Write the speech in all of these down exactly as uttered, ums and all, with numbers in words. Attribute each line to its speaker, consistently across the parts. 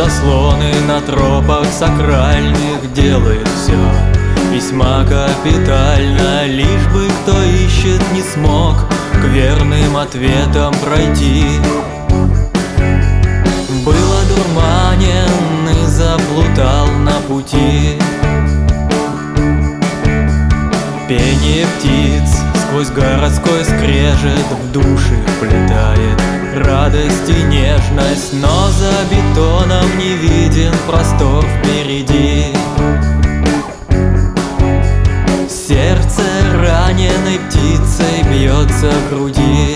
Speaker 1: заслоны на тропах сакральных делает все весьма капитально, лишь бы кто ищет не смог к верным ответам пройти. Был одурманен и заплутал на пути. Пение птиц сквозь городской скрежет в души вплетает радость и нежность, но за бетоном не виден простор впереди. Сердце раненой птицей бьется в груди.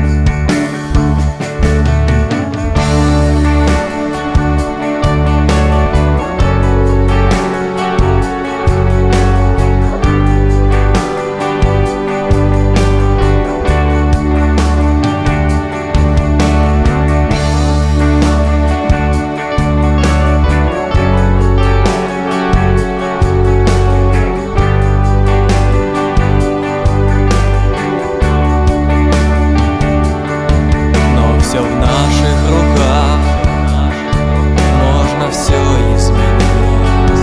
Speaker 1: Все в наших руках, можно все изменить,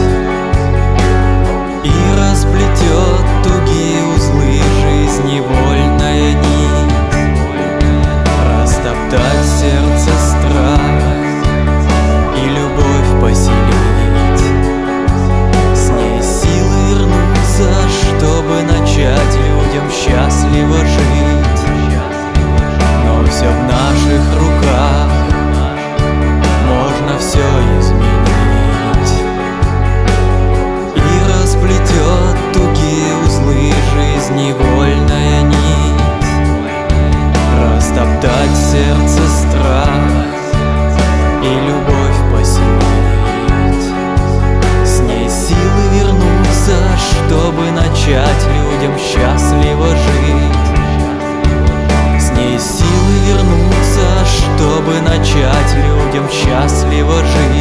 Speaker 1: и расплетет тугие узлы жизни вольная нить, растоптать сердце страх и любовь поселить, с ней силы вернуться, чтобы начать людям счастливо жить. Но все в наших руках, можно все изменить, и расплетет тугие узлы жизни вольная нить, растоптать сердце страх и любовь поселить, с ней силы вернуться, чтобы начать людям счастливо жить. С ней силы вернуться, чтобы начать людям счастливо жить.